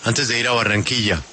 Antes de ir a Barranquilla,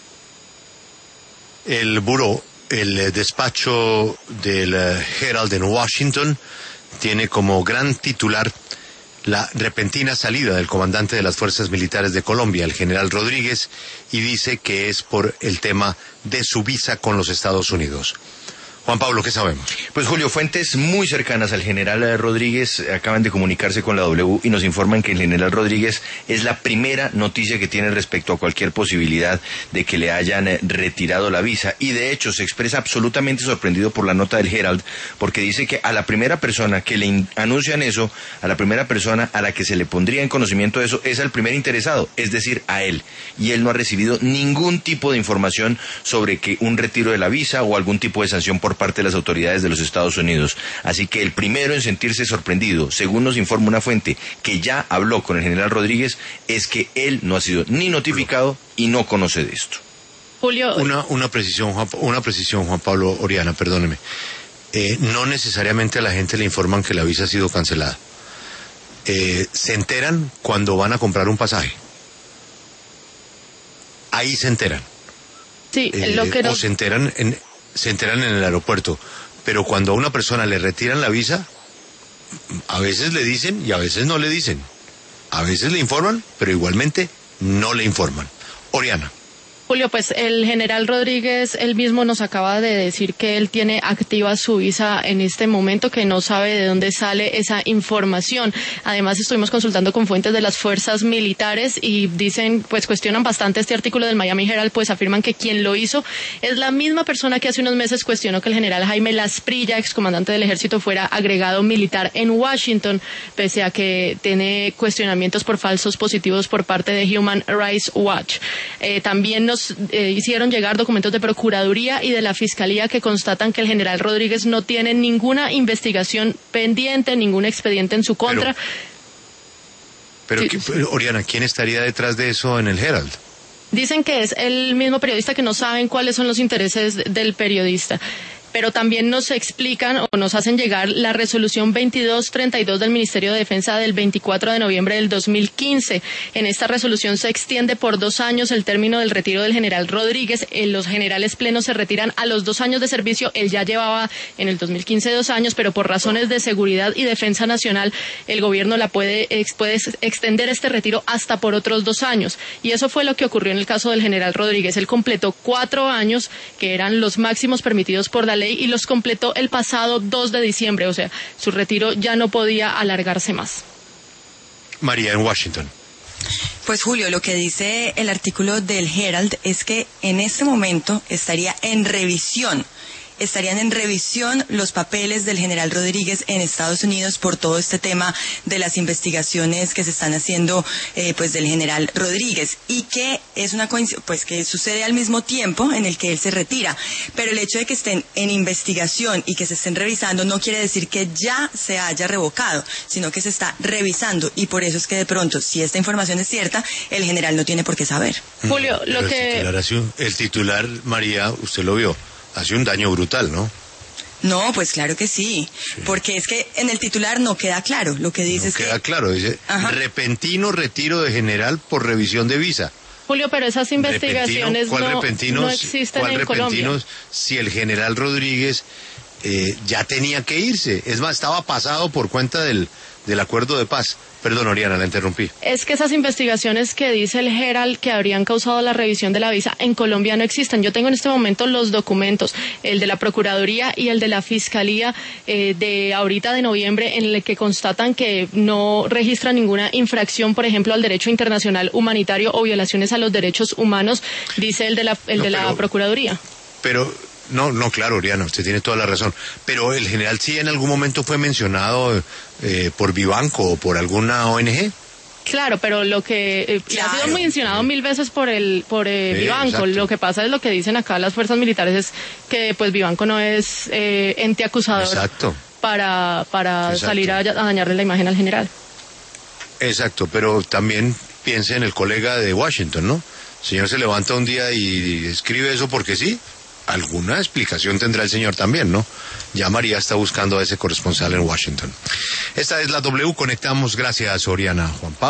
el despacho del Herald en Washington tiene como gran titular la repentina salida del comandante de las Fuerzas Militares de Colombia, el general Rodríguez, y dice que es por el tema de su visa con los Estados Unidos. Juan Pablo, ¿qué sabemos? Pues Julio, fuentes muy cercanas al general Rodríguez acaban de comunicarse con la W y nos informan que el general Rodríguez es la primera noticia que tiene respecto a cualquier posibilidad de que le hayan retirado la visa, y de hecho se expresa absolutamente sorprendido por la nota del Herald, porque dice que a la primera persona que le anuncian eso, a la primera persona a la que se le pondría en conocimiento de eso, es al primer interesado, es decir, a él, y él no ha recibido ningún tipo de información sobre que un retiro de la visa o algún tipo de sanción por parte de las autoridades de los Estados Unidos. Así que el primero en sentirse sorprendido, según nos informa una fuente que ya habló con el general Rodríguez, es que él no ha sido ni notificado y no conoce de esto. Julio, Una precisión, Juan Pablo Oriana, perdóneme. No necesariamente a la gente le informan que la visa ha sido cancelada. Se enteran cuando van a comprar un pasaje. Ahí se enteran. sí, lo que O se enteran en el aeropuerto, pero cuando a una persona le retiran la visa, a veces le dicen y a veces no le dicen. A veces le informan, pero igualmente no le informan. Oriana. Julio, pues el general Rodríguez, él mismo nos acaba de decir que él tiene activa su visa en este momento, que no sabe de dónde sale esa información. Además, estuvimos consultando con fuentes de las fuerzas militares y dicen, pues cuestionan bastante este artículo del Miami Herald, pues afirman que quien lo hizo es la misma persona que hace unos meses cuestionó que el general Jaime Lasprilla, excomandante del ejército, fuera agregado militar en Washington, pese a que tiene cuestionamientos por falsos positivos por parte de Human Rights Watch. También nos hicieron llegar documentos de Procuraduría y de la Fiscalía que constatan que el general Rodríguez no tiene ninguna investigación pendiente, ningún expediente en su contra. Pero Oriana, ¿quién estaría detrás de eso en el Herald? Dicen que es el mismo periodista, que no saben cuáles son los intereses del periodista. Pero también nos explican o nos hacen llegar la resolución 2232 del Ministerio de Defensa del 24 de noviembre del 2015. En esta resolución se extiende por 2 años el término del retiro del general Rodríguez. Los generales plenos se retiran a los 2 años de servicio. Él ya llevaba en el 2015 2 años, pero por razones de seguridad y defensa nacional, el gobierno puede extender este retiro hasta por otros 2 años. Y eso fue lo que ocurrió en el caso del general Rodríguez. Él completó 4 años, que eran los máximos permitidos por la ley, y los completó el pasado 2 de diciembre, o sea, su retiro ya no podía alargarse más. María, en Washington. Pues Julio, lo que dice el artículo del Herald es que en este momento estarían en revisión los papeles del general Rodríguez en Estados Unidos por todo este tema de las investigaciones que se están haciendo pues del general Rodríguez, y que es una coincidencia, pues que sucede al mismo tiempo en el que él se retira, pero el hecho de que estén en investigación y que se estén revisando no quiere decir que ya se haya revocado, sino que se está revisando, y por eso es que de pronto, si esta información es cierta, el general no tiene por qué saber. Julio, El titular, María, usted lo vio, hace un daño brutal, ¿no? No, pues claro que sí, porque es que en el titular no queda claro, lo que dice dice, repentino retiro de general por revisión de visa. Julio, pero esas investigaciones no existen en Colombia. Si el general Rodríguez ya tenía que irse, es más, estaba pasado por cuenta del acuerdo de paz. Perdón, Oriana, la interrumpí. Es que esas investigaciones que dice el Herald que habrían causado la revisión de la visa en Colombia no existen. Yo tengo en este momento los documentos, el de la Procuraduría y el de la Fiscalía de ahorita de noviembre, en el que constatan que no registran ninguna infracción, por ejemplo, al derecho internacional humanitario o violaciones a los derechos humanos, dice el de la Procuraduría. Pero No, claro, Oriana, usted tiene toda la razón. Pero el general sí en algún momento fue mencionado por Vivanco o por alguna ONG. Claro, pero lo que ha sido mencionado 1000 veces por Vivanco. Exacto. Lo que pasa es lo que dicen acá las fuerzas militares, es que pues Vivanco no es ente acusador. Exacto. para salir a dañarle la imagen al general. Exacto, pero también piense en el colega de Washington, ¿no? El señor se levanta un día y escribe eso porque sí. Alguna explicación tendrá el señor también, ¿no? Ya María está buscando a ese corresponsal en Washington. Esta es la W, conectamos, gracias Oriana. Juan Pablo.